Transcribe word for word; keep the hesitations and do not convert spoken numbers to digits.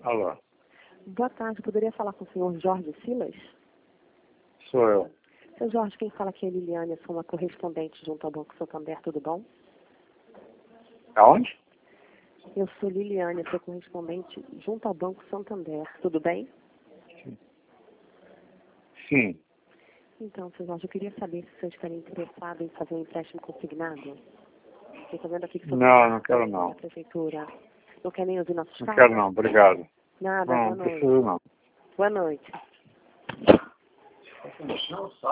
Alô, Boa tarde, poderia falar com o senhor Jorge Silas? sou eu. Seu Jorge, quem fala aqui é Liliane, eu sou uma correspondente junto ao Banco Santander, tudo bom? Aonde? Eu sou Liliane, eu sou correspondente junto ao Banco Santander, tudo bem? Sim. Então, seu Jorge, eu queria saber se o senhor estaria interessado em fazer um empréstimo consignado. Estou vendo aqui que o senhor Não, não quero da não. prefeitura. Não quer nem ouvir nossos Não casos? quero não, obrigado. Nada, Não, boa não noite. preciso não. Boa noite.